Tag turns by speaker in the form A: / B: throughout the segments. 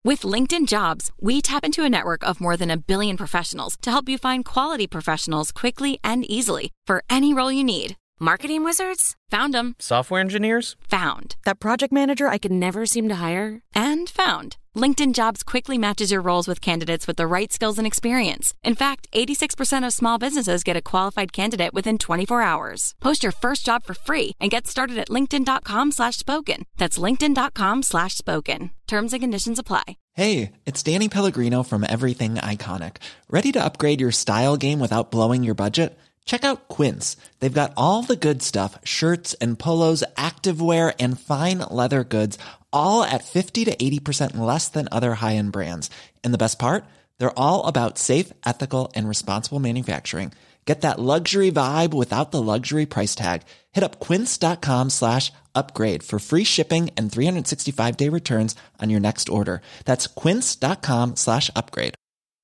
A: With LinkedIn Jobs, we tap into a network of more than 1 billion professionals to help you find quality professionals quickly and easily for any role you need. Marketing wizards? Found them.
B: Software engineers?
A: Found. That project manager I could never seem to hire? And found. LinkedIn Jobs quickly matches your roles with candidates with the right skills and experience. In fact, 86% of small businesses get a qualified candidate within 24 hours. Post your first job for free and get started at linkedin.com/spoken. That's linkedin.com/spoken. Terms and conditions apply.
C: Hey, it's Danny Pellegrino from Everything Iconic. Ready to upgrade your style game without blowing your budget? Check out Quince. They've got all the good stuff, shirts and polos, activewear, and fine leather goods, all at 50 to 80% less than other high-end brands. And the best part? They're all about safe, ethical, and responsible manufacturing. Get that luxury vibe without the luxury price tag. Hit up quince.com/upgrade for free shipping and 365-day returns on your next order. That's quince.com/upgrade.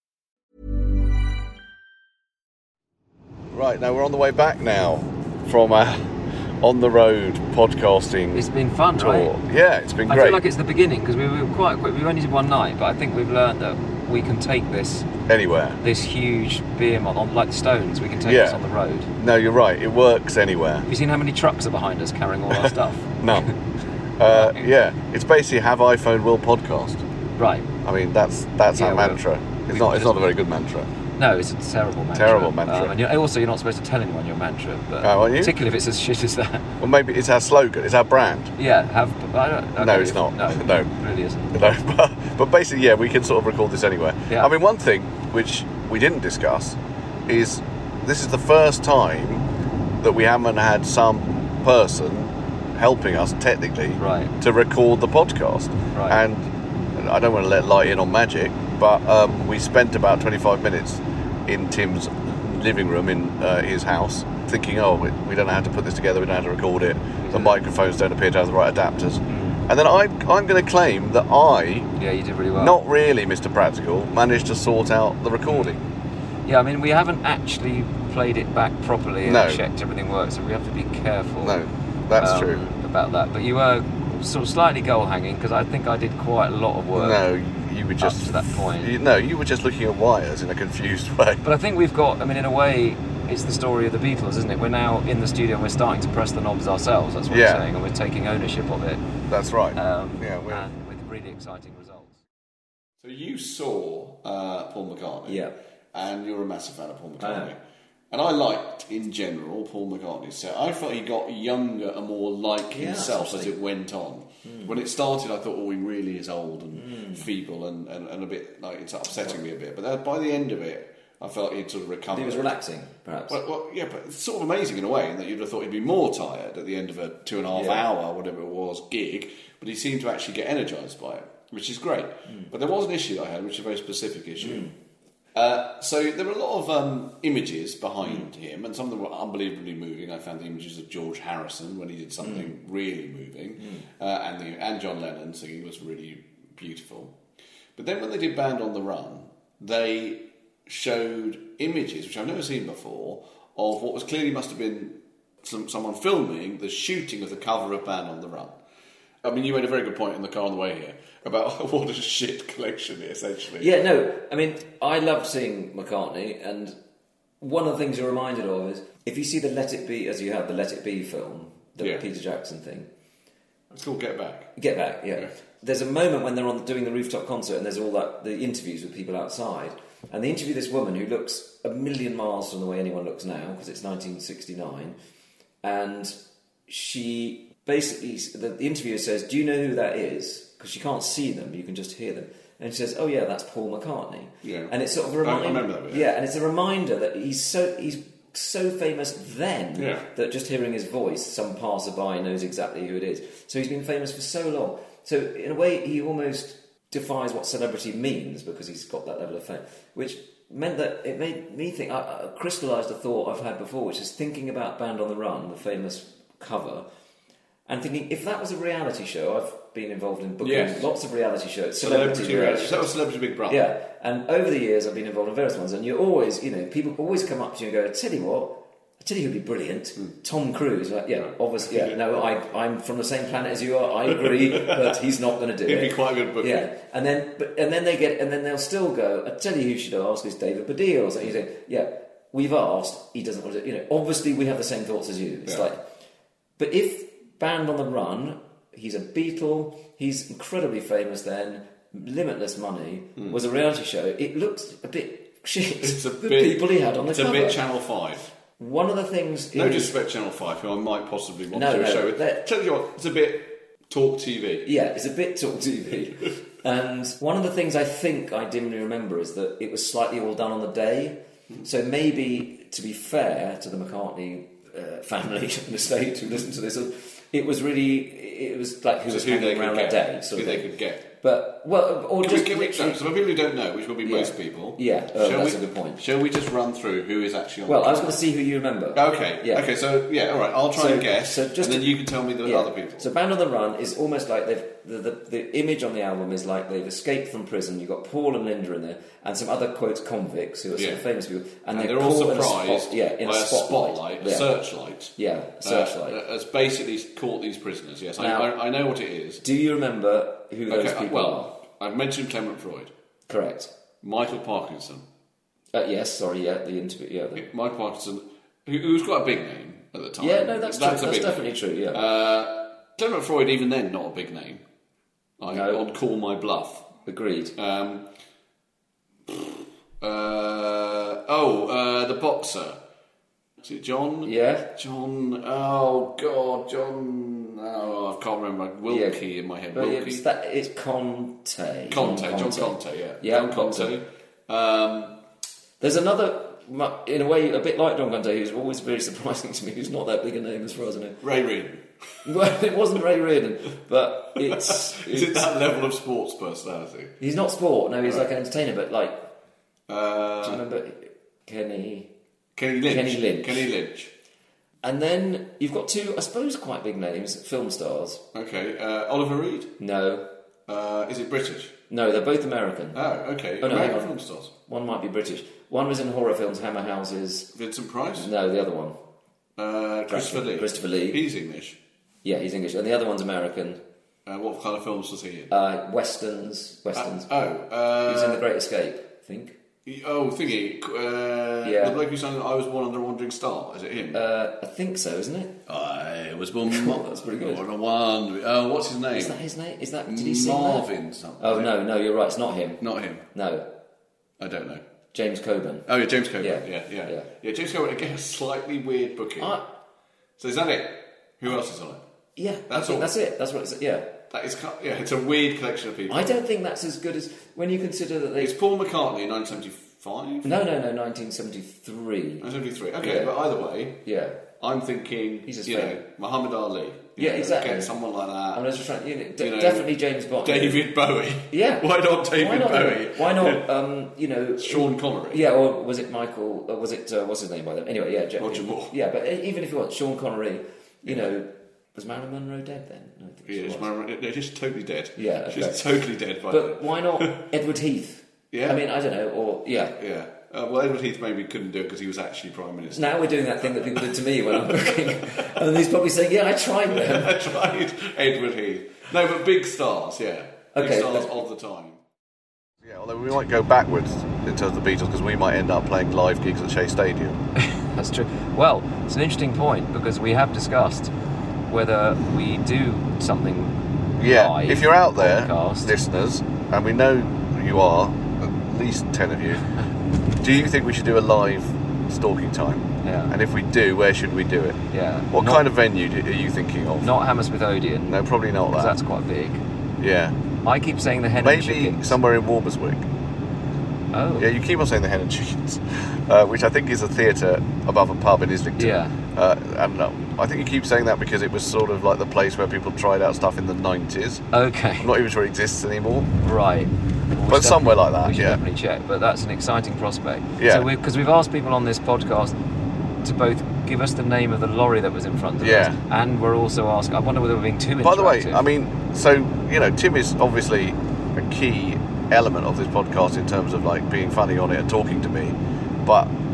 D: Right, now we're on the way back now from on the road podcasting.
E: It's been fun,
D: tour.
E: Right?
D: Yeah, it's been great.
E: I feel like it's the beginning because we were quite quick. We only did one night, but I think we've learned that we can take this
D: anywhere.
E: This huge behemoth on, like the Stones, we can take this on the road.
D: No, you're right. It works anywhere.
E: Have you seen how many trucks are behind us carrying all our stuff?
D: No. Yeah, it's basically Have iPhone Will podcast.
E: Right.
D: I mean, that's our mantra. It's not a very good mantra.
E: No, it's a terrible mantra.
D: Terrible mantra.
E: And you're not supposed to tell anyone your mantra, but
D: aren't you?
E: Particularly if it's as shit as that.
D: Well, maybe it's our slogan. It's our brand.
E: Yeah,
D: No, it's not. No,
E: it really isn't.
D: No, but basically, yeah, we can sort of record this anywhere.
E: Yeah.
D: I mean, one thing which we didn't discuss is this is the first time that we haven't had some person helping us technically to record the podcast.
E: Right.
D: And I don't want to let light in on magic, but we spent about 25 minutes in Tim's living room in his house thinking, we don't know how to put this together, we don't know how to record it, the microphones don't appear to have the right adapters. And then I'm going to claim that
E: you did really well.
D: Not really Mr. Practical, managed to sort out the recording.
E: Yeah, I mean, we haven't actually played it back properly and checked everything works, so we have to be careful.
D: No, that's true.
E: About that. But you were sort of slightly goal hanging because I think I did quite a lot of work.
D: No, you were just
E: up to that point.
D: You were just looking at wires in a confused way.
E: But I think we've got. I mean, in a way, it's the story of the Beatles, isn't it? We're now in the studio and we're starting to press the knobs ourselves. That's what you're saying, and we're taking ownership of it.
D: That's right.
E: And with really exciting results.
D: So you saw Paul McCartney.
E: Yeah.
D: And you're a massive fan of Paul McCartney. And I liked, in general, Paul McCartney's set. I felt he got younger and more like himself as it went on. When it started, I thought, he really is old and feeble and a bit, like, it's upsetting me a bit. But by the end of it, I felt he'd sort of recovered.
E: He was relaxing, perhaps.
D: Well, yeah, but it's sort of amazing in a way, in that you'd have thought he'd be more tired at the end of a 2.5 hour, whatever it was, gig. But he seemed to actually get energised by it, which is great. But there was an issue I had, which is a very specific issue. So there were a lot of images behind him, and some of them were unbelievably moving. I found the images of George Harrison when he did something really moving, and John Lennon singing was really beautiful. But then when they did Band on the Run, they showed images, which I've never seen before, of what was clearly must have been someone filming the shooting of the cover of Band on the Run. I mean, you made a very good point in the car on the way here about what a shit collection, essentially.
E: Yeah, no, I mean, I love seeing McCartney, and one of the things you're reminded of is, if you see the Let It Be, as you have, the Let It Be film, the Peter Jackson thing.
D: It's called Get Back.
E: Get Back, yeah. There's a moment when they're doing the rooftop concert, and there's all the interviews with people outside, and they interview this woman who looks a million miles from the way anyone looks now, because it's 1969, and she... Basically, the interviewer says, "Do you know who that is?" Because she can't see them, you can just hear them. And she says, "Oh yeah, that's Paul McCartney."
D: Yeah.
E: And it's sort of a reminder.
D: I remember that bit.
E: Yeah, and it's a reminder that he's so famous then that just hearing his voice, some passerby knows exactly who it is. So he's been famous for so long. So in a way, he almost defies what celebrity means because he's got that level of fame, which meant that it made me think. I crystallised a thought I've had before, which is thinking about Band on the Run, the famous cover. And thinking, if that was a reality show, I've been involved in booking lots of reality shows. Celebrity reality shows.
D: That was Celebrity Big Brother.
E: Yeah, and over the years I've been involved in various ones, and you always, people always come up to you and go, "Tell you what, I tell you who'd be brilliant. Tom Cruise. Obviously. Yeah, no, I'm from the same planet as you are. I agree, but he's not going to do it.
D: He'd be quite a good booking.
E: Yeah, and then they'll still go. I tell you who should ask is David Baddiel or something. You say, yeah, we've asked. He doesn't want to. You know, obviously we have the same thoughts as you. It's like, but if Band on the Run, he's a Beatle. He's incredibly famous then. Limitless Money was a reality show. It looks a bit shit.
D: It's a
E: the
D: bit,
E: people he had on the cover.
D: It's a bit Channel 5.
E: One of the things...
D: No disrespect Channel 5, who I might possibly want to do a show with. Tell you what, it's a bit Talk TV.
E: Yeah, it's a bit Talk TV. And one of the things I think I dimly remember is that it was slightly all done on the day. So maybe, to be fair to the McCartney family and estate who listened to this, it was like who was hanging around that day.
D: Who they could get.
E: But, well, or
D: so for people who don't know, which will be most people...
E: Yeah, that's a good point.
D: Shall we just run through who is actually on
E: Well, I was going to see who you remember.
D: Okay, yeah. Okay, so, all right, I'll try and guess, and then you can tell me the other people.
E: So Band on the Run is almost like the image on the album is like they've escaped from prison. You've got Paul and Linda in there, and some other, quote, convicts who are sort of famous people. And
D: they're all surprised
E: in a spotlight.
D: A searchlight.
E: Yeah, searchlight.
D: Has basically caught these prisoners, yes. Now, I know what it is.
E: Do you remember who those people are?
D: I've mentioned Clement Freud.
E: Correct.
D: Michael Parkinson.
E: Yes, sorry, the interview,
D: Mike Parkinson, who's got a big name at the time.
E: Yeah, no, that's true. That's definitely true, yeah.
D: Clement Freud, even then, not a big name. I'd call my bluff.
E: Agreed.
D: The boxer. Is it John?
E: Yeah.
D: John. Oh God, John. Oh, I can't remember. Wilkie in my head.
E: But
D: Wilkie.
E: It's Conte.
D: John Conte. Yeah.
E: Yeah,
D: John Conte.
E: There's another, in a way, a bit like John Conte, who's always very surprising to me. Who's not that big a name as far as I know.
D: Ray Reardon.
E: Well, it wasn't Ray Reardon, but it's...
D: Is it that level of sports personality?
E: He's not sport. No, he's like an entertainer, but like... do you remember Kenny Lynch. And then you've got two, I suppose, quite big names, film stars.
D: Okay. Oliver Reed?
E: No.
D: Is it British?
E: No, they're both American.
D: Oh, okay.
E: Oh, no,
D: American film stars.
E: One might be British. One was in horror films, Hammer Houses.
D: Vincent Price?
E: No, the other one.
D: Christopher Lee. He's English.
E: Yeah, he's English. And the other one's American.
D: What kind of films was he in?
E: Westerns.
D: He
E: was in The Great Escape, I think.
D: Thingy. The bloke who sang I Was Born Under a Wandering Star. Is it him?
E: I think so, isn't it?
D: I was born.
E: That's pretty good.
D: What's his name?
E: Is that his name? Did he sing
D: Marvin
E: that?
D: something?
E: Oh no, you're right. It's not him.
D: Not him.
E: No.
D: I don't know.
E: James Coburn.
D: Oh yeah, James Coburn.
E: Yeah.
D: James Coburn again. A slightly weird booking. So is that it? Who else is on it?
E: Yeah,
D: that's
E: it. That's what it's. Yeah.
D: That is, it's a weird collection of people.
E: I don't think that's as good as when you consider that they.
D: It's Paul McCartney in 1975.
E: No, 1973.
D: 1973. Okay, but either way, I'm thinking Muhammad Ali.
E: Exactly.
D: Get someone like that.
E: I'm just trying. Definitely James Bond.
D: David Bowie.
E: Yeah.
D: Why not David Bowie?
E: Why not?
D: Sean Connery.
E: Yeah, or was it Michael? Or was it what's his name by then? Anyway,
D: Roger Moore.
E: Yeah, but even if you want Sean Connery, was Marilyn Monroe dead then?
D: She's totally dead.
E: Yeah, okay.
D: She's totally dead.
E: But why not Edward Heath?
D: Yeah.
E: I mean, I don't know. Or
D: Yeah. Well, Edward Heath maybe couldn't do it because he was actually Prime Minister.
E: Now we're doing that thing that people did to me when I'm cooking. And he's probably saying, I tried them.
D: I tried Edward Heath. No, but big stars, yeah. Big stars of the time. Yeah, although we might go backwards in terms of the Beatles because we might end up playing live gigs at Shea Stadium.
B: That's true. Well, it's an interesting point because we have discussed whether we do something live.
D: If you're out there,
B: podcast.
D: Listeners, and we know you are, at least 10 of you, do you think we should do a live Stalking Time?
B: Yeah.
D: And if we do, where should we do it?
B: Yeah.
D: What kind of venue are you thinking of?
B: Not Hammersmith Odeon.
D: No, probably not that.
B: That's quite big.
D: Yeah.
B: I keep saying the Hen and Chickens.
D: Maybe somewhere in Walmerswick.
B: Oh.
D: Yeah, you keep on saying the Hen and Chickens, which I think is a theatre above a pub in Islington.
B: Yeah.
D: And I think you keep saying that because it was sort of like the place where people tried out stuff in the 90s.
B: Okay.
D: I'm not even sure it exists anymore.
B: Right.
D: But somewhere like that,
B: we should definitely check. But that's an exciting prospect.
D: Yeah.
B: So because we've asked people on this podcast to both give us the name of the lorry that was in front of us, and we're also asking. I wonder whether we're being too interactive.
D: By the way, I mean, so Tim is obviously a key element of this podcast in terms of like being funny on it and talking to me, but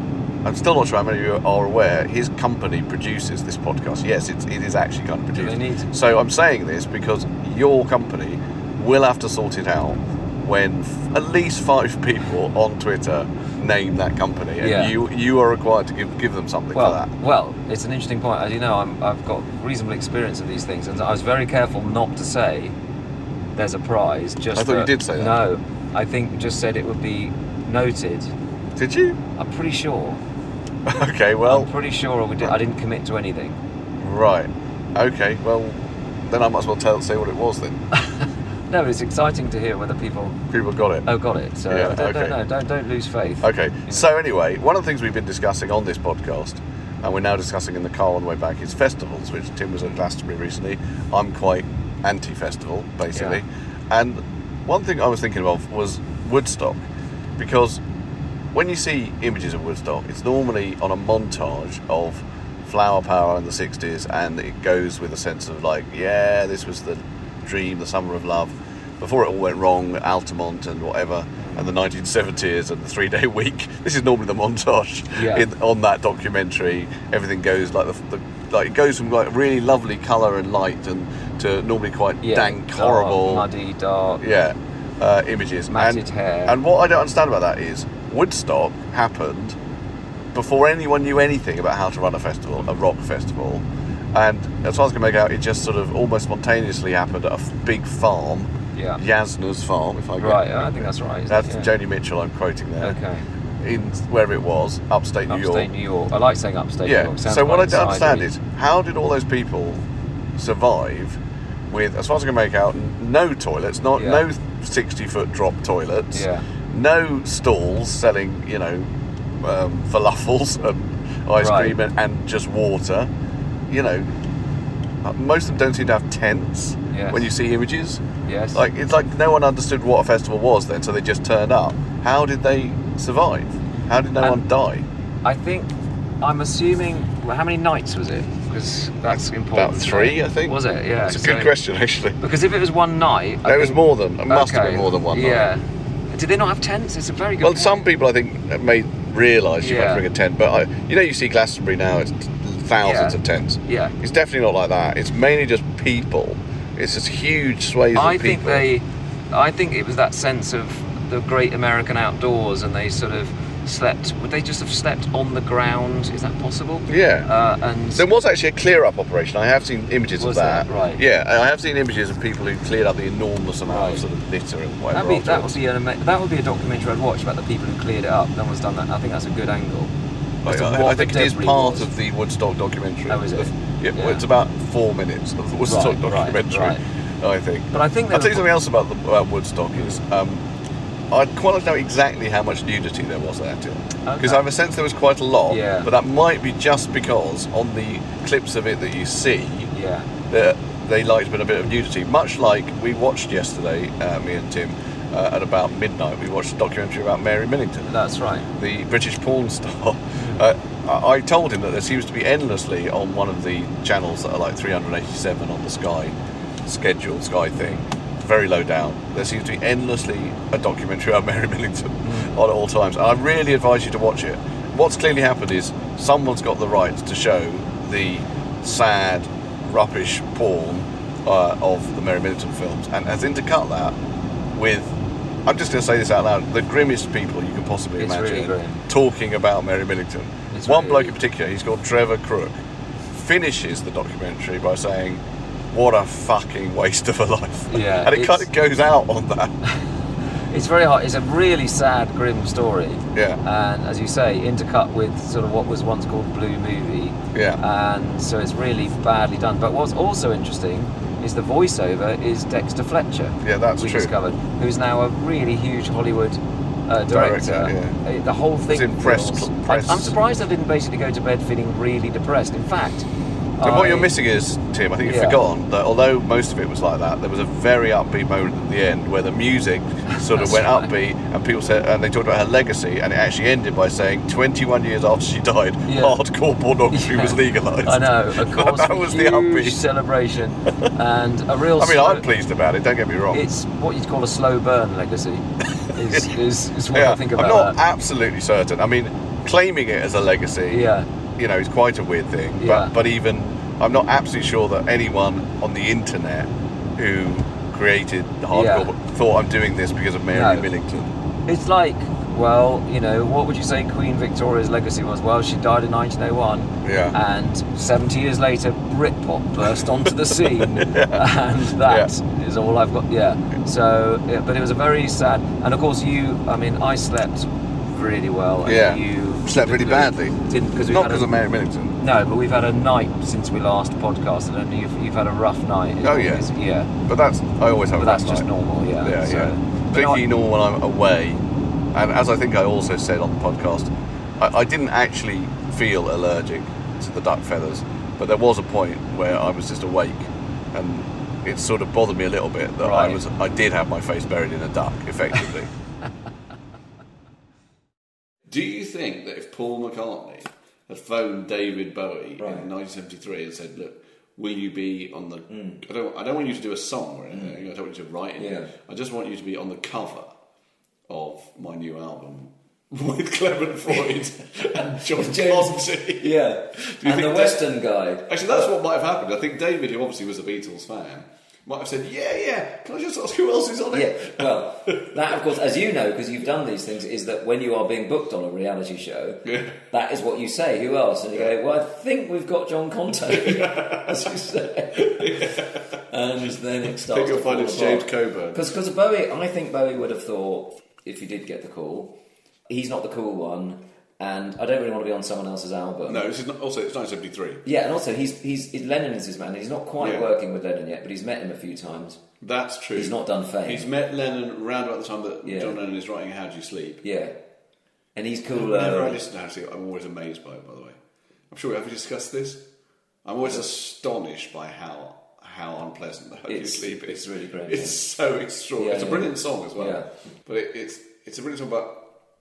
D: I'm still not sure how many of you are aware, his company produces this podcast. Yes, it is actually kind of produced.
B: They need to.
D: So I'm saying this because your company will have to sort it out when at least 5 people on Twitter name that company, and you are required to give them something for that.
B: Well, it's an interesting point. As you know, I've got reasonable experience of these things, and I was very careful not to say there's a prize.
D: I thought you did say that.
B: No, I think just said it would be noted.
D: Did you?
B: I'm pretty sure.
D: Okay, well...
B: I'm pretty sure I didn't commit to anything.
D: Right. Okay, well, then I might as well say what it was then.
B: No, it's exciting to hear whether people
D: got it.
B: Oh, got it. So don't lose faith.
D: Okay. So anyway, one of the things we've been discussing on this podcast, and we're now discussing in the car on the way back, is festivals, which Tim was at Glastonbury recently. I'm quite anti-festival, basically. Yeah. And one thing I was thinking of was Woodstock, because when you see images of Woodstock, it's normally on a montage of flower power in the 60s, and it goes with a sense of like, yeah, this was the dream, the summer of love, before it all went wrong, Altamont and whatever, and the 1970s and the 3-day week. This is normally the montage on that documentary. Everything goes like it goes from like really lovely colour and light and to normally quite dank, horrible,
B: muddy, dark,
D: images,
B: matted hair.
D: And what I don't understand about that is Woodstock happened before anyone knew anything about how to run a festival, a rock festival. And as far as I can make out, it just sort of almost spontaneously happened at a big farm, Yasna's farm, if I get it.
B: Right, I think that's right.
D: That's Joni Mitchell I'm quoting there.
B: Okay.
D: In wherever it was, upstate New York.
B: Upstate New York. I like saying upstate New York.
D: So what I don't understand is, how did all those people survive with, as far as I can make out, no toilets, no 60-foot drop toilets, no stalls selling, falafels and ice cream and just water. Most of them don't seem to have tents when you see images.
B: Yes.
D: It's like no one understood what a festival was then, so they just turned up. How did they survive? How did no one die?
B: I'm assuming, how many nights was it? Because that's important.
D: About 3, I think.
B: Was it? Yeah.
D: It's a good question, actually.
B: Because if it was one night...
D: It was more than... It must have been more than one night.
B: Yeah. Did they not have tents? It's a very good point.
D: Some people, I think, may realise you might bring a tent, but you see Glastonbury now, it's thousands of tents.
B: Yeah.
D: It's definitely not like that. It's mainly just people. It's just huge swathes of people.
B: I think it was that sense of the great American outdoors, and they sort of slept. Would they just have slept on the ground? Is that possible?
D: Yeah.
B: And
D: there was actually a clear-up operation. I have seen images of that.
B: Right.
D: Yeah, I have seen images of people who cleared up the enormous amount of sort of litter and whatever.
B: That would be a documentary I'd watch about the people who cleared it up. No one's done that. I think that's a good angle.
D: I think it is part of the Woodstock documentary.
B: Oh, is it?
D: Well, it's about 4 minutes of the Woodstock documentary, I think.
B: But I think
D: I'll tell you something else about Woodstock is I'd quite like to know exactly how much nudity there was there, because I have a sense there was quite a lot.
B: Yeah.
D: But that might be just because on the clips of it that you see, that they liked a bit of nudity. Much like we watched yesterday, me and Tim. At about midnight, we watched a documentary about Mary Millington.
B: That's right.
D: The British porn star. I told him that there seems to be endlessly on one of the channels that are like 387 on the Sky thing, very low down. There seems to be endlessly a documentary about Mary Millington on at all times. And I really advise you to watch it. What's clearly happened is someone's got the right to show the sad, rubbish porn of the Mary Millington films, and has intercut that with, I'm just going to say this out loud, the grimmest people you can possibly imagine
B: really
D: talking about Mary Millington. One bloke in particular, he's called Trevor Crook, finishes the documentary by saying, what a fucking waste of a life.
B: Yeah,
D: and it kind of goes out on that.
B: It's very hard. It's a really sad, grim story.
D: Yeah.
B: And as you say, intercut with sort of what was once called Blue Movie.
D: Yeah.
B: And so it's really badly done. But what's also interesting is the voiceover is Dexter Fletcher.
D: Yeah, that's
B: we
D: true.
B: Discovered, who's now a really huge Hollywood director.
D: Yeah.
B: The whole thing.
D: I'm
B: surprised I didn't basically go to bed feeling really depressed. In fact.
D: So what you're missing is, Tim, I think you've forgotten that although most of it was like that, there was a very upbeat moment at the end where the music sort of went upbeat, and people said, and they talked about her legacy, and it actually ended by saying 21 years after she died, hardcore pornography was legalised.
B: I know, of course.
D: That was the upbeat
B: celebration, and a real.
D: I'm pleased about it. Don't get me wrong.
B: It's what you'd call a slow burn legacy. Is what I think about.
D: I'm not absolutely certain. I mean,
F: claiming it as a legacy, you know, is quite a weird thing.
B: Yeah.
F: But even I'm not absolutely sure that anyone on the internet who created the hardcore thought I'm doing this because of Mary Millington.
B: It's like, well, you know, what would you say Queen Victoria's legacy was? Well, she died in 1901, and 70 years later, Britpop burst onto the scene, and that is all I've got. So, but it was a very sad, and of course I slept really well. And you
F: slept really badly.
B: Didn't because
F: not because of Mary Millington.
B: No, but we've had a night since we last podcasted, and you've had a rough night.
F: But that's I always have.
B: But
F: a rough
B: that's just
F: night.
B: normal.
F: Particularly normal when I'm away, and as I think I also said on the podcast, I didn't actually feel allergic to the duck feathers, but there was a point where I was just awake, and it sort of bothered me a little bit that I did have my face buried in a duck, effectively.
D: Do you think that if Paul McCartney had phoned David Bowie in 1973 and said, "Look, will you be on the? I don't want you to do a song or anything. I don't want you to write it. I just want you to be on the cover of my new album with Clement Freud and John Conte."
E: And the Western guy.
D: Actually, that's what might have happened. I think David, who obviously was a Beatles fan, might have said, can I just ask who else is on it?
E: Well, that, of course, as you know, because you've done these things, is that when you are being booked on a reality show, that is what you say. Who else? And you go, well, I think we've got John Conte, as you say. And then it starts.
D: I think you'll find it's James Coburn.
E: Because Bowie, I think Bowie would have thought, if he did get the call, he's not the cool one, and I don't really want to be on someone else's album.
D: No, it's 1973.
E: Yeah, and also he's Lennon is his man. He's not quite working with Lennon yet, but he's met him a few times.
D: That's true.
E: He's not done Fame.
D: He's met Lennon around about the time that John Lennon is writing How Do You Sleep.
E: Yeah, and he's cool.
D: Whenever I listen to How Do You Sleep, I'm always amazed by it. By the way, I'm sure we have discussed this. I'm always astonished by how unpleasant the How Do You Sleep is.
E: It's really great.
D: It's so extraordinary. It's a brilliant song as well.
E: Yeah.
D: But it's a brilliant song. But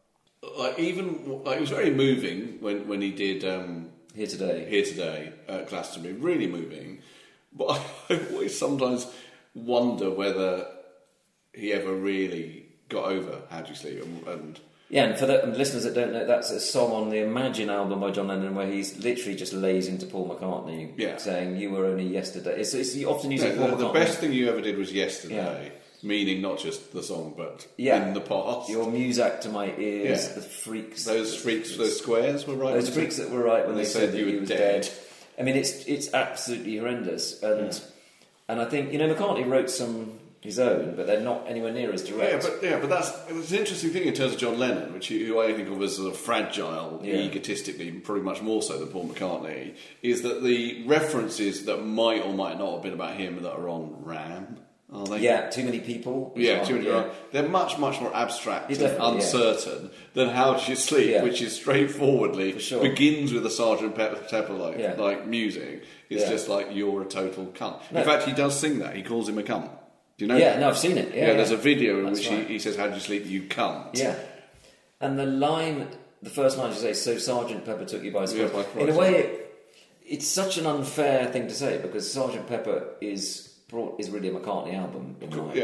D: it was very moving when he did Here Today at Glastonbury. Really moving. But I always sometimes wonder whether he ever really got over How Do You Sleep and
E: and for the listeners that don't know, that's a song on the Imagine album by John Lennon where he's literally just lays into Paul McCartney saying, "You were only yesterday." It's often using Paul McCartney.
D: The best thing you ever did was yesterday. Meaning not just the song, but in the past.
E: Your music to my ears, the freaks.
D: Those squares were right.
E: Those freaks that were right when they said that you were dead. I mean, it's absolutely horrendous, and I think McCartney wrote some his own, but they're not anywhere near as direct.
D: But it's an interesting thing in terms of John Lennon, who I think of as sort of fragile, egotistically, probably much more so than Paul McCartney, is that the references that might or might not have been about him that are on Ram. Are they?
E: Yeah, Too Many People.
D: Too many. They're much, much more abstract and uncertain than How Do You Sleep, which is straightforwardly begins with a Sgt. Pepper like music. It's just like, you're a total cunt. No. In fact, he does sing that. He calls him a cunt. Do you know?
E: Yeah, no, I've seen it. Yeah,
D: there's a video in which he says, "How do you sleep, you cunt?"
E: Yeah, and the first line you say, "So Sgt. Pepper took you by surprise." In a way, it's such an unfair thing to say because Sgt. Pepper is really a McCartney album.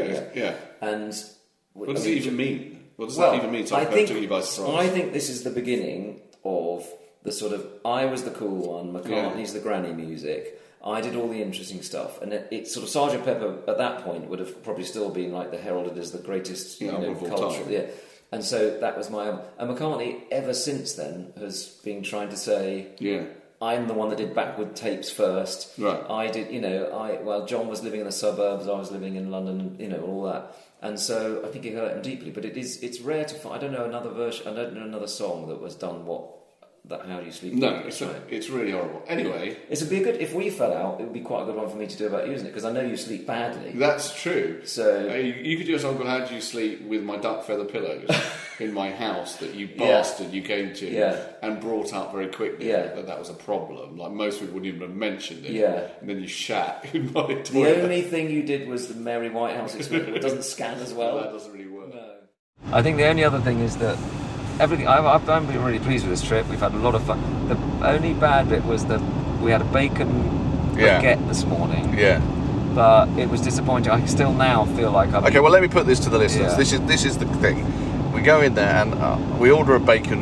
E: And
D: what does it even mean? What does that even mean?
E: I think this is the beginning of the sort of, I was the cool one, McCartney's the granny music, I did all the interesting stuff, and it's sort of Sgt. Pepper at that point would have probably still been like the heralded as the greatest culture. Yeah. And so that was my album. And McCartney ever since then has been trying to say, I'm the one that did backward tapes first.
D: Right.
E: I did, John was living in the suburbs, I was living in London, all that. And so I think it hurt him deeply. But it's rare to find. I don't know another version. I don't know another song that was done that How Do You Sleep?
D: No, it's really horrible. Anyway,
E: it'd be good if we fell out. It would be quite a good one for me to do about you, isn't it? Because I know you sleep badly.
D: That's true.
E: So
D: you could do a song called "How Do You Sleep" with my duck feather pillows in my house that you bastard you came to and brought up very quickly that was a problem. Like most people wouldn't even have mentioned it.
E: Yeah.
D: And then you shat in my toilet.
E: The only thing you did was the Mary Whitehouse experiment. It doesn't scan as well.
D: That doesn't really work.
E: No.
B: I think the only other thing is that everything. I've been really pleased with this trip. We've had a lot of fun. The only bad bit was that we had a bacon baguette this morning.
F: Yeah.
B: But it was disappointing. I still now feel like I've...
F: Okay, well, let me put this to the listeners.
B: Yeah.
F: This is the thing. We go in there and we order a bacon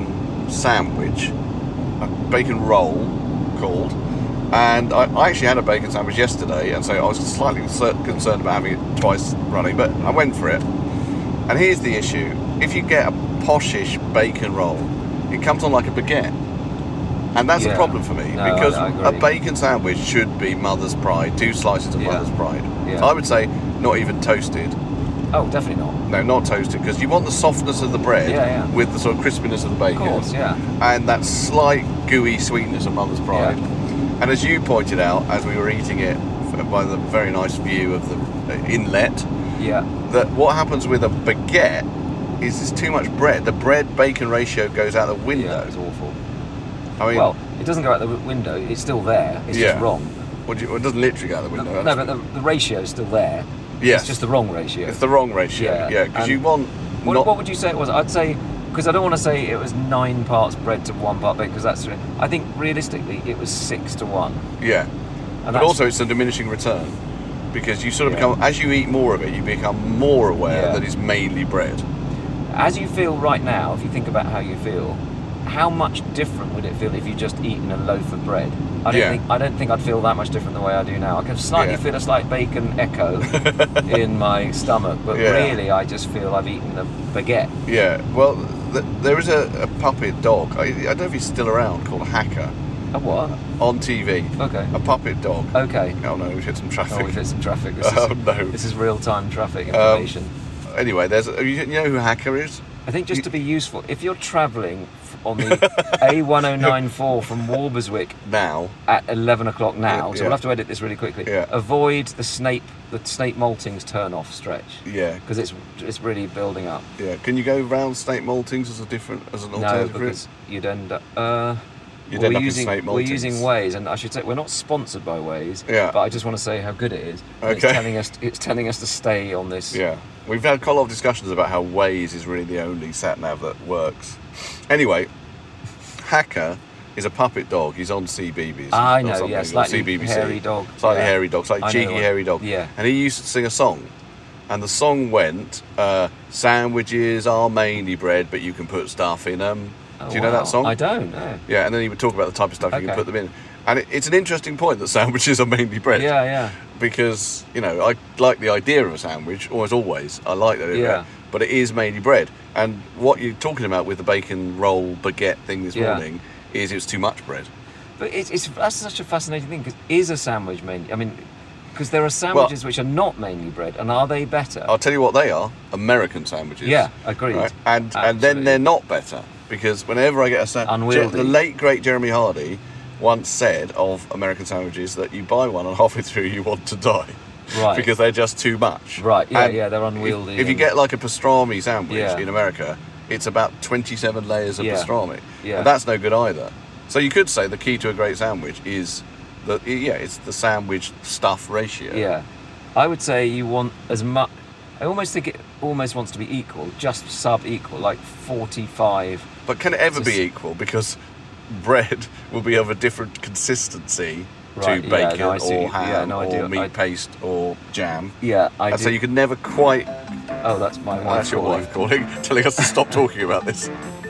F: sandwich, a bacon roll called, and I actually had a bacon sandwich yesterday, and so I was slightly concerned about having it twice running, but I went for it. And here's the issue: if you get a poshish bacon roll, it comes on like a baguette. And that's a problem for me, because a bacon sandwich should be mother's pride, 2 slices of mother's pride. Yeah. I would say not even toasted.
B: Oh, definitely not.
F: No, not toasted, because you want the softness of the bread with the sort of crispiness of the bacon.
B: Of course, yeah.
F: And that slight gooey sweetness of mother's pride. Yeah. And as you pointed out, as we were eating it by the very nice view of the inlet, that what happens with a baguette is it's too much bread. The bread-bacon ratio goes out the window.
B: Yeah, it's awful.
F: I mean,
B: well, it doesn't go out the window. It's still there. It's just wrong.
F: Well, it doesn't literally go out the window.
B: No, but the ratio is still there.
F: Yes.
B: It's just the wrong ratio.
F: It's the wrong ratio. Yeah, because you want.
B: What would you say it was? I'd say, because I don't want to say it was 9 parts bread to 1 part bacon, because that's. I think realistically it was 6 to 1.
F: Yeah, but also it's a diminishing return, because you sort of become, as you eat more of it, you become more aware that it's mainly bread.
B: As you feel right now, if you think about how you feel, how much different would it feel if you just eaten a loaf of bread? I don't think I'd feel that much different the way I do now. I can slightly feel a slight bacon echo in my stomach, but really I just feel I've eaten a baguette.
F: Yeah, well, there is a puppet dog, I don't know if he's still around, called Hacker.
B: A what?
F: On TV.
B: Okay.
F: A puppet dog.
B: Okay.
F: Oh no, we've hit some traffic.
B: Oh, we've hit some traffic. This is real-time traffic information.
F: Anyway, you know who Hacker is?
B: I think just to be useful, if you're travelling on the A1094 from Walberswick
F: now
B: at 11 o'clock now, so we'll have to edit this really quickly.
F: Yeah.
B: Avoid the Snape Maltings turn-off stretch.
F: Yeah,
B: because it's really building up.
F: Yeah, can you go round Snape Maltings as an alternative?
B: No, because you'd end up.
F: We're using
B: Waze, and I should say we're not sponsored by Waze.
F: Yeah.
B: But I just want to say how good it is.
F: Okay.
B: It's telling us to stay on this.
F: Yeah. We've had quite a lot of discussions about how Waze is really the only sat nav that works. Anyway, Hacker is a puppet dog. He's on CBeebies.
B: I know. Yeah, slightly
F: CBBC.
B: Hairy dog.
F: Hairy dog, slightly cheeky hairy dog.
B: Yeah.
F: And he used to sing a song. And the song went, sandwiches are mainly bread, but you can put stuff in them. Do you know that song?
B: I don't, no.
F: Yeah, and then he would talk about the type of stuff you can put them in. And it's an interesting point that sandwiches are mainly bread.
B: Yeah, yeah.
F: Because, I like the idea of a sandwich, always. I like that idea. But it is mainly bread. And what you're talking about with the bacon roll baguette thing this morning is it's too much bread.
B: But that's such a fascinating thing, because is a sandwich mainly... I mean, because there are sandwiches which are not mainly bread, and are they better?
F: I'll tell you what they are. American sandwiches.
B: Yeah, agreed.
F: Right? And then they're not better. Because whenever I get a sandwich, the late great Jeremy Hardy once said of American sandwiches that you buy one and halfway through you want to die,
B: right?
F: Because they're just too much,
B: right? Yeah, they're unwieldy.
F: If you get like a pastrami sandwich in America, it's about 27 layers of pastrami, and that's no good either. So you could say the key to a great sandwich is it's the sandwich stuff ratio.
B: Yeah, I would say you want as much. I almost think it almost wants to be equal, just sub-equal, like 45.
F: But can it ever be equal? Because bread will be of a different consistency to bacon or ham or meat paste or jam.
B: Yeah,
F: so you can never quite...
B: Oh, that's my wife.
F: That's your wife calling, telling us to stop talking about this.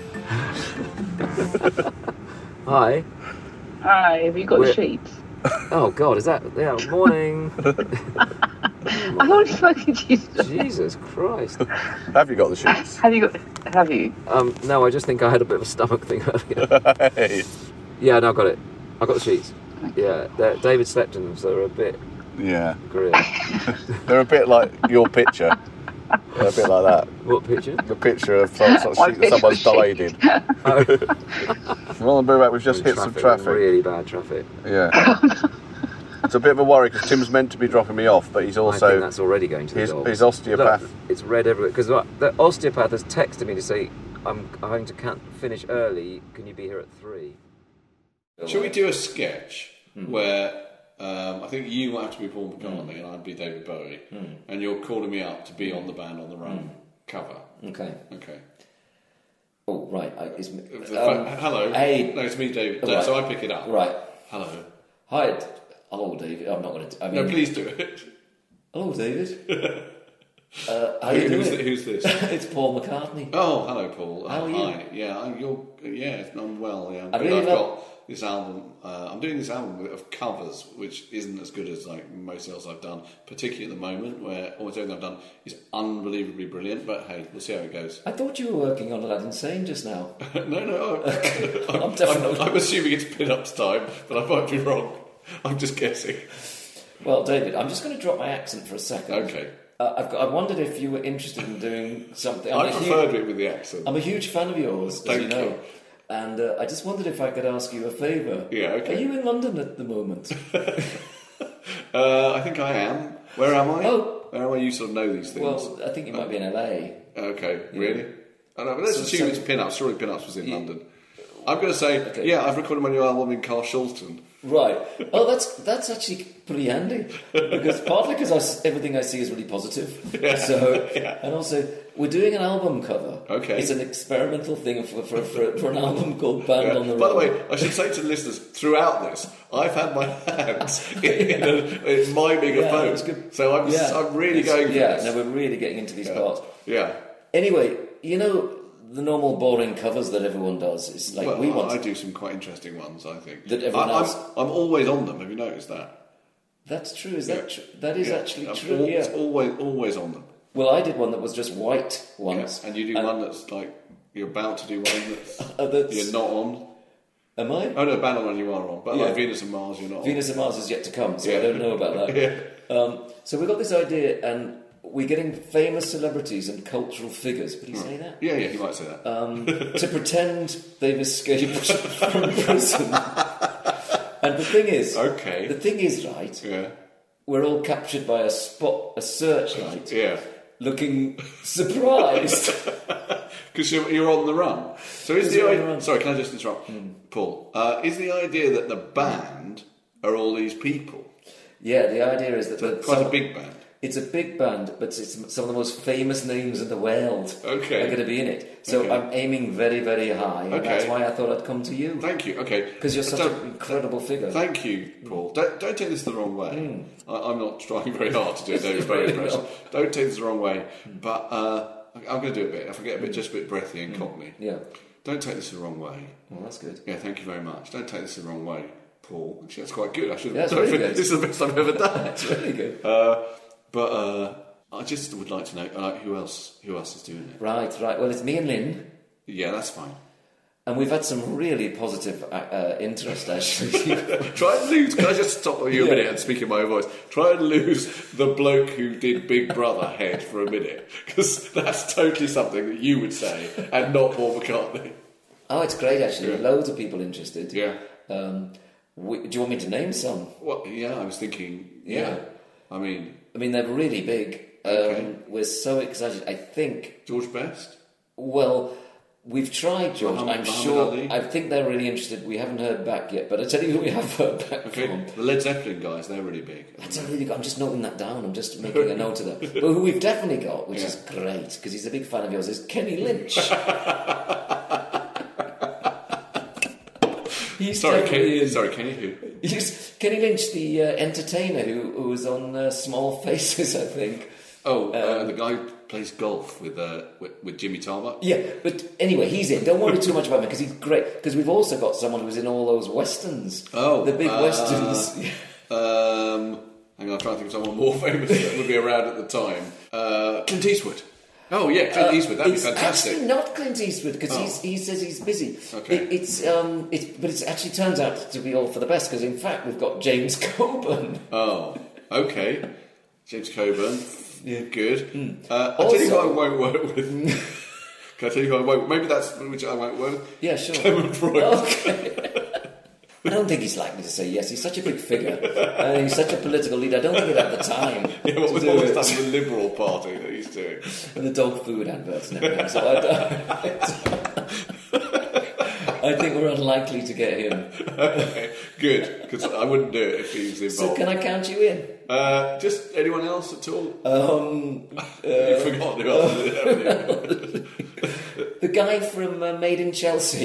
B: Hi.
G: Hi, have you got the sheets?
B: Oh, God, is that... Yeah, morning.
G: I've already spoken to you.
B: Jesus Christ.
F: Have you got the sheets?
G: Have you?
B: No, I just think I had a bit of a stomach thing earlier.
F: Hey.
B: Yeah, no, I got it. I got the sheets. Yeah, David slept in them, so they're a bit...
F: Yeah.
B: Grim.
F: They're a bit like your picture. They're a bit like that.
B: What picture?
F: The picture of sort of sheet that someone's died in. Well, we've just hit some traffic.
B: Really bad traffic.
F: Yeah. It's a bit of a worry because Tim's meant to be dropping me off, but he's also...
B: I think that's already going to the dogs.
F: His osteopath...
B: Look, it's red everywhere. Because the osteopath has texted me to say, I'm going to finish early, can you be here at 3?
D: Shall we do a sketch where I think you might have to be Paul McCartney and I'd be David Bowie, and you're calling me up to be on the Band on the Run cover?
E: Okay.
B: Oh, right.
D: Hello.
E: Hey.
D: No, it's me, David.
E: Right.
D: So I pick it up.
E: Right.
D: Hello.
E: Hi. Hello, David. I'm not going to...
D: No, please do it.
E: Hello, David.
D: Who's this?
E: It's Paul McCartney.
D: Oh, hello, Paul.
E: How are you?
D: Hi. Yeah, I'm well. Yeah,
E: I really
D: I've got this album. I'm doing this album of covers, which isn't as good as like most else I've done, particularly at the moment, where almost everything I've done is unbelievably brilliant. But hey, we'll see how it goes.
E: I thought you were working on Aladdin Sane just now.
D: No.
E: I'm
D: I'm assuming it's pin-ups time, but I might be wrong. I'm just guessing.
E: Well, David, I'm just going to drop my accent for a second.
D: Okay.
E: I wondered if you were interested in doing something.
D: I preferred it with the accent.
E: I'm a huge fan of yours, as you know.
D: Thank you.
E: And I just wondered if I could ask you a favour.
D: Yeah, okay.
E: Are you in London at the moment?
D: I think I am. Where am I?
E: Oh.
D: Where am I? You sort of know these things.
E: Well, I think you might be in LA.
D: Okay, really? I know, but let's assume it's Pin-Ups. Surely Pin-Ups was in London. I'm going to say, yeah, I've recorded my new album in Carshalton.
E: Right. Oh, that's actually pretty handy, because partly because everything I see is really positive.
D: Yeah.
E: So, and also we're doing an album cover.
D: Okay.
E: It's an experimental thing for an album called Band on the Road.
D: By the way, I should say to the listeners throughout this, I've had my hands in miming a phone, so I'm really going for this.
E: No, we're really getting into these parts.
D: Yeah.
E: Anyway, you know, the normal boring covers that everyone does. It's like
D: I do some quite interesting ones, I think.
E: That everyone else.
D: I'm always on them. Have you noticed that?
E: That's true. Is that true? That is actually true.
D: It's always on them.
E: Well, I did one that was just white once.
D: Yeah. And you do one that's like you're about to do one that's you're not on.
E: Am I?
D: Oh no, Band on you are on, but like Venus and Mars, you're not.
E: Venus and Mars is yet to come, so I don't know about that. So we got this idea, and we're getting famous celebrities and cultural figures. Would he say that?
D: Yeah, he might say that.
E: To pretend they've escaped from prison. And the thing is, right?
D: Yeah.
E: We're all captured by a searchlight.
D: Yeah.
E: Looking surprised.
D: Because you're on the run. So is the idea... Sorry, can I just interrupt? Paul, is the idea that the band are all these people?
E: Yeah, the idea is that...
D: It's quite a big band.
E: It's a big band, but it's some of the most famous names in the world are going to be in it. So I'm aiming very, very high, and that's why I thought I'd come to you.
D: Thank you. Okay,
E: because you're such an incredible figure.
D: Thank you, Paul. Don't take this the wrong way. I'm not trying very hard to do a David Bowie impression. Don't take this the wrong way. But I'm going to do a bit. If I get just a bit breathy and cockney.
E: Yeah.
D: Don't take this the wrong way.
E: Well, that's good.
D: Yeah, thank you very much. Don't take this the wrong way, Paul. Actually, that's quite good. I should.
E: That's really good.
D: This is the best I've ever done.
E: That's really good.
D: But I just would like to know who else is doing it.
E: Right. Well, it's me and Lynn.
D: Yeah, that's fine.
E: And we've had some really positive interest, actually.
D: Try and lose. Can I just stop you a minute and speak in my own voice? Try and lose the bloke who did Big Brother head for a minute, because that's totally something that you would say, and not Paul McCartney.
E: Oh, it's great, actually. Loads of people interested.
D: Yeah.
E: Do you want me to name some?
D: Well, yeah, I was thinking. Yeah. I mean,
E: they're really big. We're so excited. I think
D: George Best.
E: Well, we've tried George. I'm sure.
D: Ali.
E: I think they're really interested. We haven't heard back yet, but I tell you who we have heard back from.
D: The Led Zeppelin guys, they're really big.
E: That's a really good. I'm just noting that down. I'm just making a note of that. But who we've definitely got, which is great, because he's a big fan of yours, is Kenny Lynch.
D: Kenny who?
E: Kenny Lynch, the entertainer who was on Small Faces, I think.
D: The guy who plays golf with Jimmy Tarbuck.
E: Yeah, but anyway, he's in. Don't worry too much about him, because he's great. Because we've also got someone who's in all those westerns. The big westerns.
D: Hang on, I'm trying to think of someone more famous that would be around at the time. Clint Eastwood. Oh yeah, Clint Eastwood. That'd be fantastic.
E: Actually, not Clint Eastwood, because he says he's busy.
D: Okay.
E: But it actually turns out to be all for the best, because in fact we've got James Coburn.
D: Oh, okay. James Coburn. Yeah, good. I'll
E: Also,
D: tell you who I won't work with. Can I tell you who I won't? Maybe that's which I won't work with.
E: Yeah, sure.
D: Clement Freud.
E: Okay. I don't think he's likely to say yes. He's such a big figure. He's such a political leader. I don't think he'd have the time.
D: Yeah, what with all the stuff in the Liberal Party that he's doing.
E: And the dog food adverts and everything. So I think we're unlikely to get him.
D: Okay, good, because I wouldn't do it if he was involved.
E: So can I count you in?
D: Just anyone else at all? You've forgotten who else is it?
E: The guy from Made in Chelsea.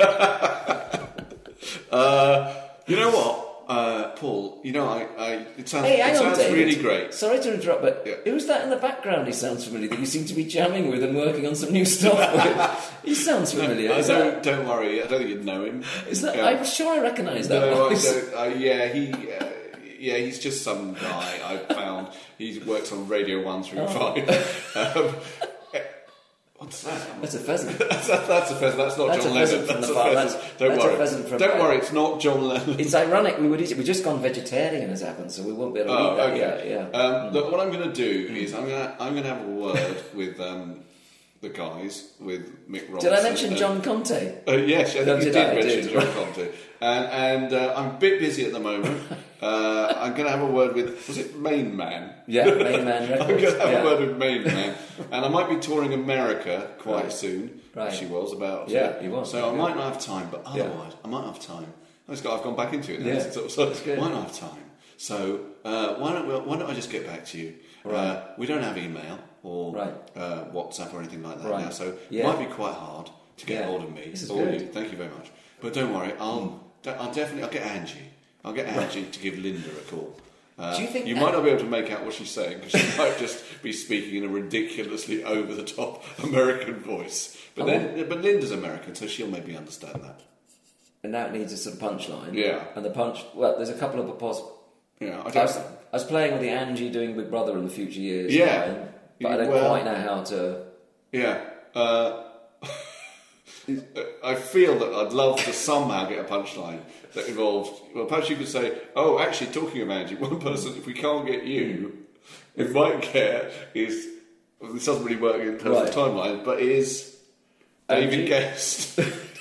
E: You
D: know what, Paul? You know, it's sounds,
E: hey, hang on, David.
D: really great.
E: Sorry to interrupt, but who's that in the background? He sounds familiar. That you seem to be jamming with and working on some new stuff with. He sounds familiar.
D: Don't worry. I don't think you'd know him.
E: Is that? I'm sure I recognise that voice.
D: He's just some guy I found. He works on Radio 135. What's that?
E: That's a pheasant.
D: That's a pheasant. That's not John Lennon. That's a pheasant. Don't worry, it's not John Lennon.
E: It's ironic. We've just gone vegetarian as happened, so we won't be able to eat that.
D: Okay. Yeah. Look, what I'm going to do is I'm going to have a word with the guys, with Mick Robinson.
E: Did I mention John Conte?
D: Yes, I think you did mention John Conte. And I'm a bit busy at the moment. I'm going to have a word with, was it Main Man?
E: Yeah, Main Man Records.
D: I'm going to have a word with Main Man. And I might be touring America quite soon.
E: Right.
D: She was about.
E: Yeah, he was.
D: So I might not have time, but otherwise, I might have time. I've gone back into it now.
E: Yeah.
D: So might not have time. So why don't I just get back to you?
E: Right.
D: We don't have email or WhatsApp or anything like that now, so it might be quite hard to get hold of me.
E: This is
D: or
E: good.
D: you. Thank you very much. But don't worry, I'll get Angie. I'll get Angie to give Linda a call.
E: Do you think
D: you might not be able to make out what she's saying because she might just be speaking in a ridiculously over-the-top American voice. But Linda's American, so she'll maybe understand that.
E: And now it needs a sort of punchline.
D: Yeah.
E: And the punch. Well, there's a couple of possible.
D: Yeah.
E: I was playing with the Angie doing Big Brother in the future years.
D: Yeah.
E: Line, but I don't quite know how to.
D: Yeah. I feel that I'd love to somehow get a punchline that involved. Well, perhaps you could say, "Oh, actually, talking of Angie, one person, if we can't get you, we might get is." Well, this doesn't really work in terms of timeline, but is David Guest.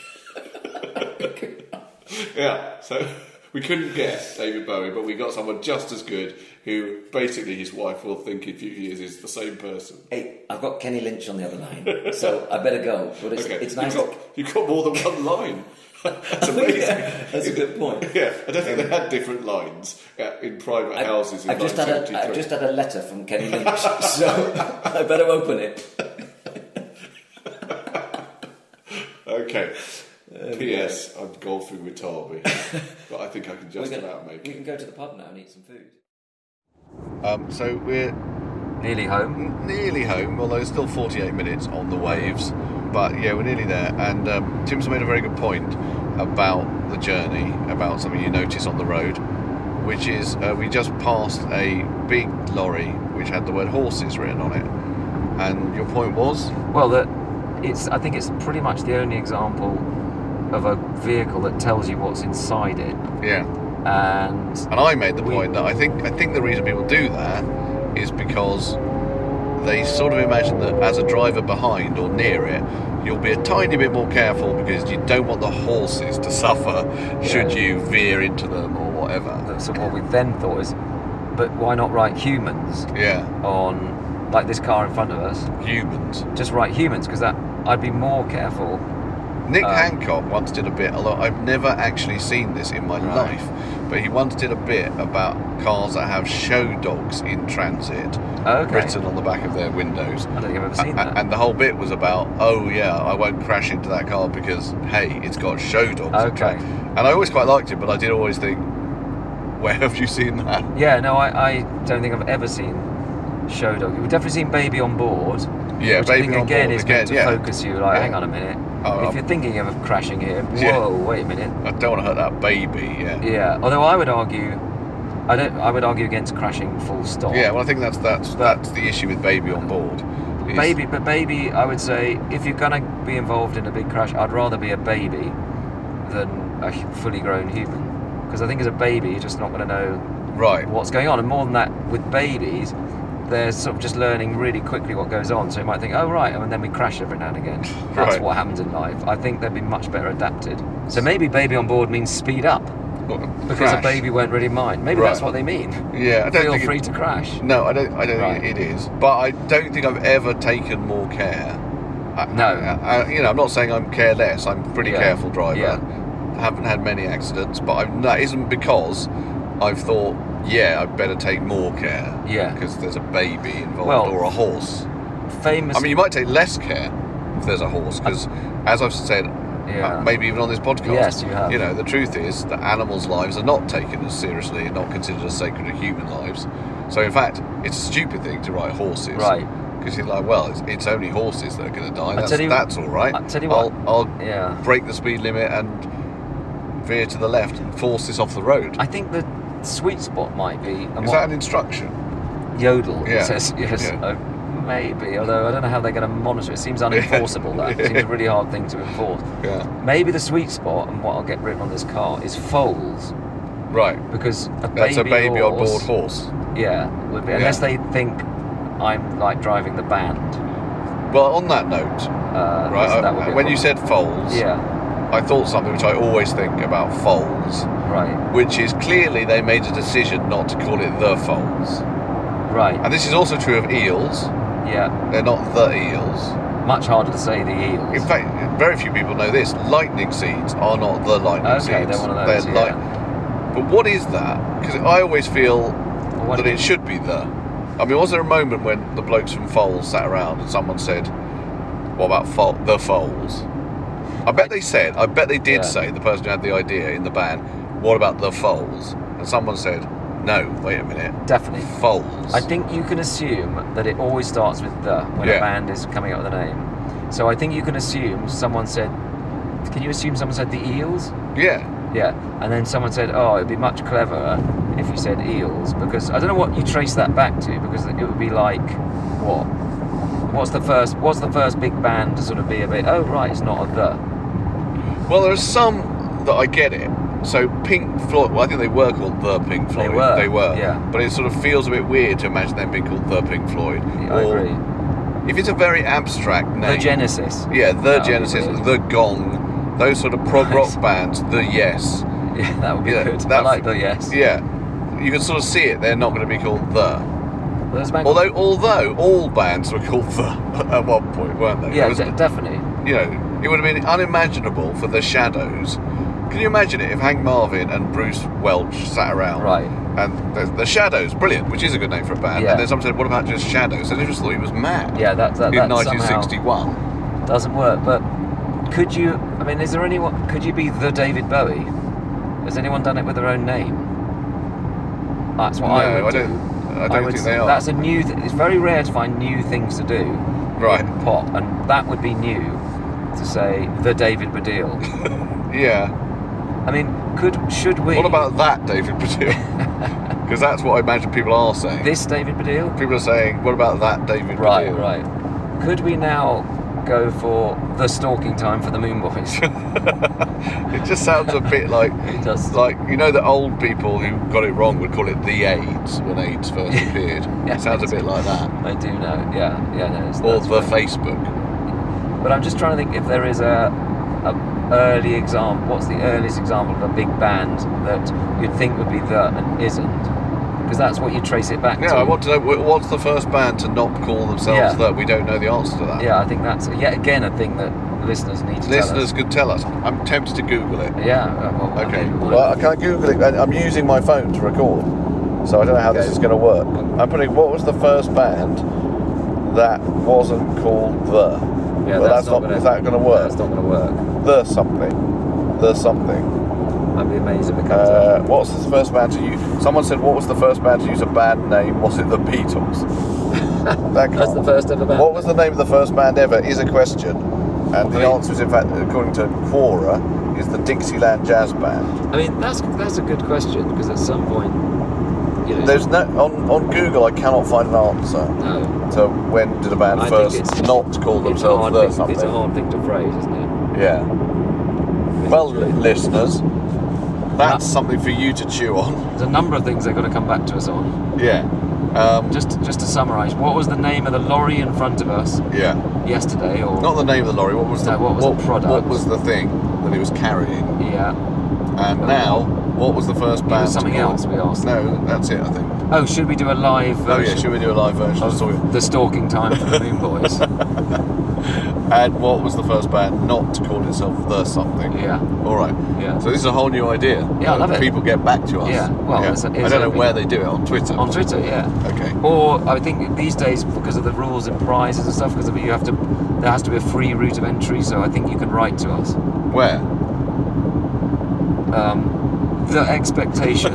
D: Yeah, so we couldn't get David Bowie, but we got someone just as good who basically his wife will think in a few years is the same person.
E: Hey, I've got Kenny Lynch on the other line, so I better go. But it's nice.
D: You've got more than one line. That's amazing.
E: Yeah, that's a good point.
D: Yeah, I don't think they had different lines in private houses in
E: I've just had a letter from Kenny Lynch, so I better open it.
D: Okay. P.S. I'm golfing with Tarby, but I think I can just about make it.
E: We can go to the pub now and eat some food.
F: So we're
B: nearly home.
F: Nearly home, although it's still 48 minutes on the waves. But yeah, we're nearly there. And Tim's made a very good point about the journey, about something you notice on the road, which is we just passed a big lorry which had the word horses written on it. And your point was?
B: Well, I think it's pretty much the only example of a vehicle that tells you what's inside it.
F: Yeah.
B: And
F: I made the point that I think the reason people do that is because they sort of imagine that as a driver behind or near it, you'll be a tiny bit more careful because you don't want the horses to suffer should you veer into them or whatever.
B: So what we then thought is, but why not write humans?
F: Yeah.
B: On like this car in front of us.
F: Humans.
B: Just write humans because I'd be more careful.
F: Nick Hancock once did a bit, although I've never actually seen this in my life, but he once did a bit about cars that have show dogs in transit written on the back of their windows.
B: I don't think I've ever seen that.
F: And the whole bit was about, I won't crash into that car because, hey, it's got show dogs.
B: Okay.
F: And I always quite liked it, but I did always think, where have you seen that?
B: Yeah, no, I don't think I've ever seen show dog. We've definitely seen Baby on Board.
F: Yeah,
B: Baby on Board is meant to focus you, hang on a minute. If you're thinking of crashing here, wait a minute.
F: I don't want to hurt that baby,
B: Yeah, although I would argue against crashing full stop.
F: Yeah, well I think that's the issue with Baby on Board.
B: Baby, I would say, if you're going to be involved in a big crash, I'd rather be a baby than a fully grown human. Because I think as a baby, you're just not going to know what's going on. And more than that, with babies, they're sort of just learning really quickly what goes on. So you might think, and then we crash every now and again. That's what happens in life. I think they'd be much better adapted. So maybe Baby on Board means speed up. Because a baby won't really mind. Maybe that's what they mean.
F: Yeah, I don't
B: feel free to crash.
F: No, I don't think it is. But I don't think I've ever taken more care. I'm not saying I'm careless. I'm a pretty careful driver. Yeah. I haven't had many accidents, but that isn't because I've thought, I'd better take more care. Yeah. Because there's a baby involved or a horse. You might take less care if there's a horse, because as I've said maybe even on this podcast.
B: Yes, you have.
F: You know, the truth is that animals' lives are not taken as seriously, not considered as sacred as human lives. So, in fact, it's a stupid thing to write horses.
B: Right.
F: Because you're like, well, it's only horses that are going to die. That's all right.
B: I'll tell you what.
F: I'll break the speed limit and veer to the left and force this off the road.
B: I think the sweet spot might be...
F: Is that an instruction?
B: Yodel,
F: yeah.
B: It says, yes. Yeah. Maybe, although I don't know how they're going to monitor it. It seems unenforceable, that. It seems a really hard thing to enforce.
F: Yeah.
B: Maybe the sweet spot, and what I'll get written on this car, is foals.
F: Right.
B: Because
F: that's a baby on board horse.
B: Yeah, would be, unless they think I'm like driving the band.
F: Well, on that note, when you said foals, I thought something which I always think about foals.
B: Right.
F: Which is clearly they made a decision not to call it the foals.
B: Right.
F: And this is also true of eels.
B: Yeah.
F: They're not the eels.
B: Much harder to say the eels.
F: In fact, very few people know this. Lightning seeds are not the lightning seeds.
B: Okay, they're one of those,
F: But what is that? Because I always feel that it should be the. I mean, was there a moment when the blokes from Foals sat around and someone said, what about the Foals? I bet they did say, the person who had the idea in the band, what about the Foals? And someone said, no, wait a minute.
B: Definitely.
F: Foals.
B: I think you can assume that it always starts with the when a band is coming up with a name. So I think you can assume someone said the Eels?
F: Yeah.
B: Yeah. And then someone said, oh, it'd be much cleverer if you said Eels, because I don't know what you trace that back to, because it would be like, what? What's the first big band to sort of be a bit, oh right, it's not a the.
F: Well, there's some that I get it. So Pink Floyd, well, I think they were called the Pink Floyd. They were.
B: Yeah.
F: But it sort of feels a bit weird to imagine them being called the Pink Floyd.
B: Yeah, I agree.
F: If it's a very abstract name.
B: The Genesis.
F: Yeah, the Genesis, the Gong, those sort of prog rock bands, the Yes.
B: Yeah, that would be good. I like the Yes.
F: Yeah. You can sort of see it, they're not going to be called the.
B: Although
F: all bands were called the at one point, weren't they?
B: Yeah, definitely.
F: You know, it would have been unimaginable for the Shadows. Can you imagine it if Hank Marvin and Bruce Welch sat around?
B: Right.
F: And the Shadows, brilliant, which is a good name for a band.
B: Yeah.
F: And then someone said, what about just Shadows? And they just thought he was mad.
B: Yeah, that
F: in 1961.
B: Doesn't work. But could you, I mean, is there anyone, could you be the David Bowie? Has anyone done it with their own name? That's what I would do.
F: I don't think they are.
B: That's a new it's very rare to find new things to do.
F: Right.
B: In pop, and that would be new to say the David Baddiel.
F: Yeah.
B: I mean, should we?
F: What about that David Baddiel? Because that's what I imagine people are saying.
B: This David Baddiel?
F: People are saying, what about that David Baddiel?
B: Right. Could we now go for the stalking time for the Moon Boys?
F: It just sounds a bit like
B: it does.
F: Like, you know, the old people who got it wrong would call it the AIDS when AIDS first appeared.
B: Yeah,
F: it sounds a bit like that.
B: I do know. Yeah. No,
F: or the Facebook.
B: But I'm just trying to think if there is a early example. What's the earliest example of a big band that you'd think would be the and isn't? Because that's what you trace it back to.
F: Yeah, I want to know what's the first band to not call themselves that. We don't know the answer to that.
B: Yeah, I think that's yet again a thing that listeners need to tell us.
F: Listeners could tell us. I'm tempted to Google it.
B: Yeah.
F: Okay. Well, I can't Google it. I'm using my phone to record, so I don't know how this is going to work. I'm putting what was the first band that wasn't called the.
B: Yeah,
F: well, is that going to work?
B: That's not going to work.
F: The something.
B: I'd be amazed if it comes up.
F: What's the first band to use? Someone said, what was the first band to use a band name? Was it the Beatles?
B: That's the first ever band.
F: What was the name of the first band ever is a question. And the answer is, in fact, according to Quora, is the Dixieland Jazz Band.
B: I mean, that's a good question, because at some point, you know,
F: there's no on Google. I cannot find an answer.
B: No.
F: So when did a band first not call themselves the something?
B: It's a hard thing to phrase, isn't it?
F: Yeah. Well, listeners, that's something for you to chew on.
B: There's a number of things they've got to come back to us on.
F: Yeah.
B: Just to summarise, what was the name of the lorry in front of us?
F: Yeah.
B: Yesterday, or
F: not the name of the lorry. What was the
B: product?
F: What was the thing that he was carrying?
B: Yeah.
F: And now, What was the first band?
B: Something else we asked.
F: No, that's it, I think.
B: Oh, should we do a live version?
F: Oh yeah, should we do a live version
B: of The Stalking Time for the Moon Boys?
F: And what was the first band not to call itself The Something?
B: Yeah.
F: All right.
B: Yeah.
F: So this is a whole new idea.
B: Yeah, I love it.
F: People get back to us.
B: Yeah. Well,
F: yeah. I don't know where they do it, on Twitter.
B: On Twitter, yeah.
F: Okay.
B: Or I think these days, because of the rules and prizes and stuff, because there has to be a free route of entry. So I think you can write to us.
F: Where?
B: The Expectation.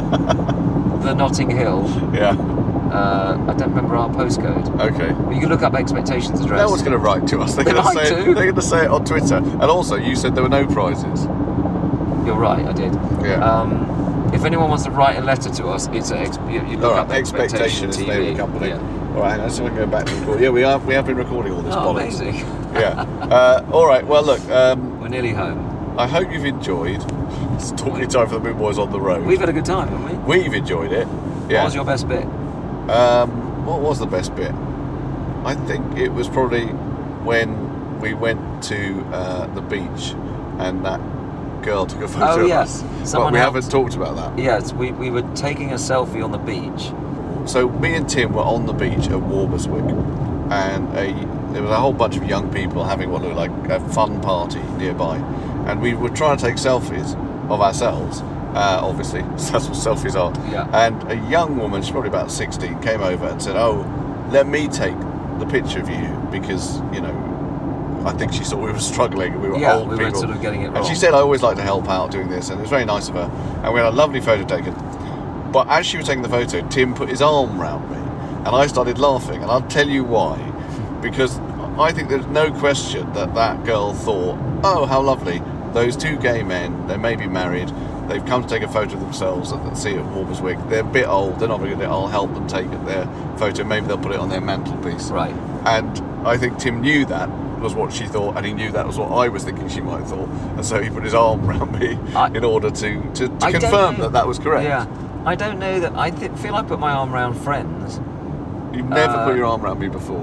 B: The Notting Hill.
F: Yeah.
B: I don't remember our postcode.
F: Okay.
B: But you can look up Expectations address.
F: No one's going to write to us. They're going to say it on Twitter. And also, you said there were no prizes.
B: You're right, I did.
F: Yeah.
B: If anyone wants to write a letter to us, it's you look up
F: Expectation is the name of the company.
B: Yeah.
F: All right, let's go back to record. Yeah, we have been recording all this bollocks.
B: Amazing.
F: Yeah. All right. Well, look.
B: We're nearly home.
F: I hope you've enjoyed Stalking Time for the Moon Boys on the road.
B: We've had a good time, haven't we?
F: We've enjoyed it. Yeah.
B: What was your best bit?
F: What was the best bit? I think it was probably when we went to the beach and that girl took a photo of us. But we haven't talked about that.
B: Yes, we were taking a selfie on the beach.
F: So me and Tim were on the beach at Walberswick, and there was a whole bunch of young people having what looked like a fun party nearby, and we were trying to take selfies of ourselves. Obviously, that's what selfies are.
B: Yeah.
F: And a young woman, she's probably about 16, came over and said, "Oh, let me take the picture of you because, you know, I think she saw we were struggling. We were old people.
B: We were sort of getting it wrong."
F: And she said, "I always like to help out doing this," and it was very nice of her. And we had a lovely photo taken. But as she was taking the photo, Tim put his arm round me, and I started laughing. And I'll tell you why. Because I think there's no question that girl thought, "Oh, how lovely. Those two gay men, they may be married. They've come to take a photo of themselves at the sea at Walberswick. They're a bit old. They're not very good. I'll help them take their photo. Maybe they'll put it on their mantelpiece."
B: Right.
F: And I think Tim knew that was what she thought, and he knew that was what I was thinking she might have thought. And so he put his arm around me in order to confirm that was correct.
B: Yeah. I don't know that. I feel I put my arm around friends.
F: You've never put your arm around me before.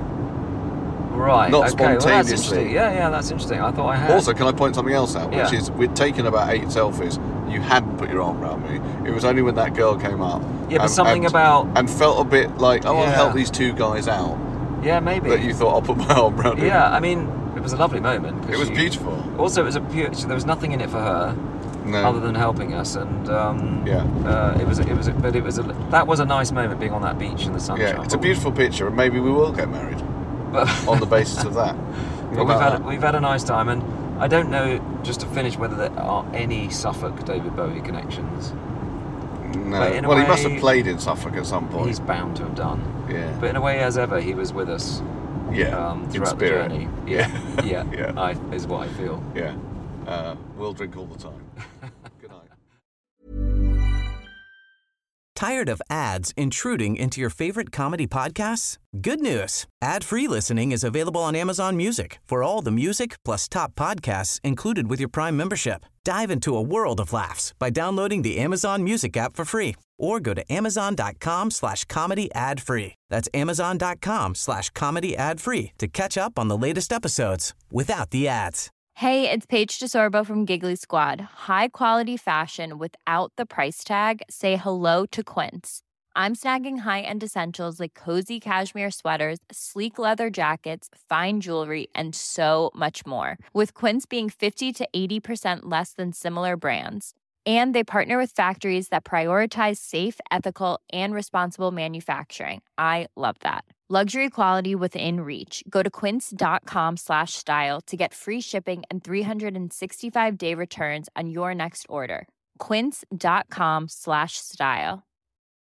B: Right.
F: Not
B: okay.
F: spontaneously.
B: Well, that's interesting. Yeah, that's interesting. I thought I had.
F: Also, can I point something else out?
B: Yeah.
F: Which is, we'd taken about 8 selfies. You hadn't put your arm around me. It was only when that girl came up.
B: Yeah, but something about...
F: And felt a bit like, I'll help these two guys out.
B: Yeah, maybe.
F: That you thought, I'll put my arm around you.
B: Yeah, I mean, it was a lovely moment.
F: It was beautiful.
B: Also, it was there was nothing in it for her.
F: No.
B: Other than helping us, and
F: that
B: was a nice moment being on that beach in the sunshine.
F: Yeah, it's a beautiful picture, and maybe we will get married on the basis of that.
B: But we've had a nice time, and I don't know, just to finish, whether there are any Suffolk David Bowie connections.
F: No. Well, he must have played in Suffolk at some point.
B: He's bound to have done.
F: Yeah.
B: But in a way, as ever, he was with us.
F: Yeah.
B: Throughout the journey. Yeah.
F: Yeah.
B: Is what I feel.
F: Yeah. We'll drink all the time. Good night.
H: Tired of ads intruding into your favorite comedy podcasts? Good news. Ad-free listening is available on Amazon Music for all the music plus top podcasts included with your Prime membership. Dive into a world of laughs by downloading the Amazon Music app for free or go to amazon.com/comedy ad-free. That's amazon.com/comedy ad-free to catch up on the latest episodes without the ads.
I: Hey, it's Paige DeSorbo from Giggly Squad. High quality fashion without the price tag. Say hello to Quince. I'm snagging high-end essentials like cozy cashmere sweaters, sleek leather jackets, fine jewelry, and so much more. With Quince being 50 to 80% less than similar brands. And they partner with factories that prioritize safe, ethical, and responsible manufacturing. I love that. Luxury quality within reach. Go to quince.com/style to get free shipping and 365-day returns on your next order. Quince.com/style.